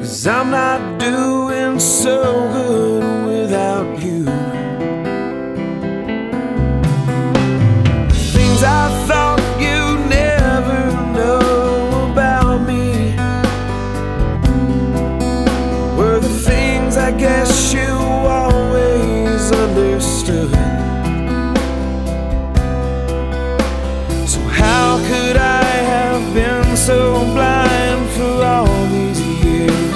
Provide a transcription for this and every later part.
'cause I'm not doing so good without you. Things I thought you'd never know about me were the things I guess you always understood. So how could I have been so blind for all these years?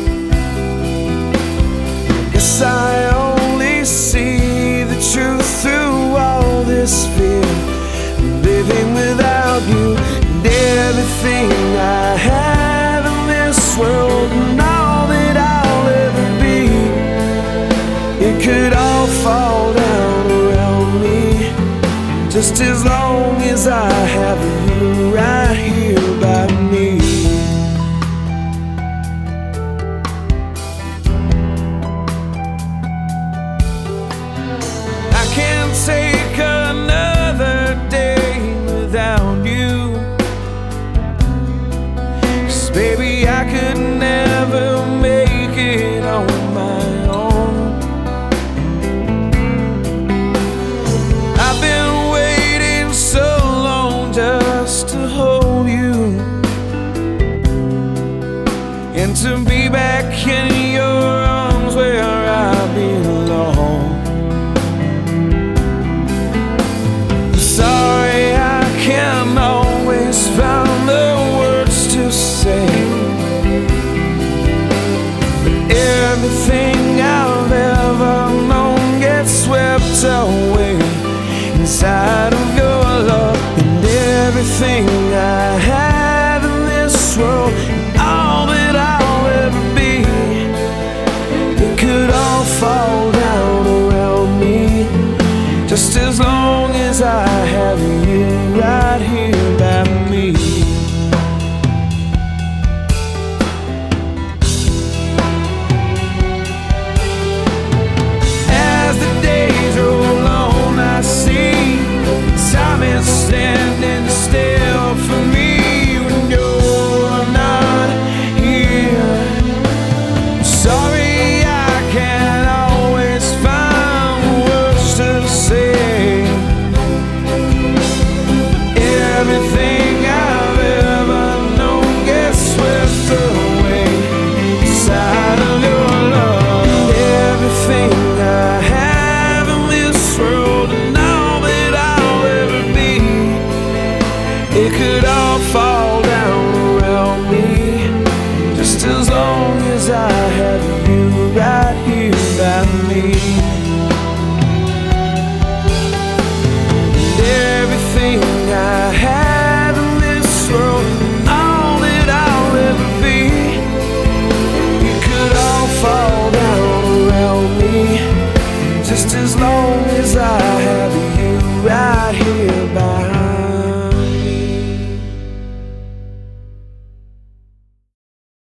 Guess I only see the truth through all this fear. Living without you and everything I have in this world and all that I'll ever be, it could all fall down around me, just as long as I have you right here by me. I can't take another day without you, 'cause baby I could never make it on my own. I've been waiting so long just to hold you and to be back in your arms where I belong. Sorry I can't always find the words to say, but everything I've ever known gets swept away inside of your love. And everything I have in this world, all that I'll ever be, it could all fall down around me, just as long as I have you right here by me. As the days roll on, I see time is standing still for me when you're not here. Sorry I can't always find words to say. Everything I've ever known gets swept away inside of your love. Everything I have in this world and all that I'll ever be, it could all fall down around me, just as long as I have you right here by me. And everything I have in this world, all that I'll ever be, it could all fall down around me, just as long as I have you right here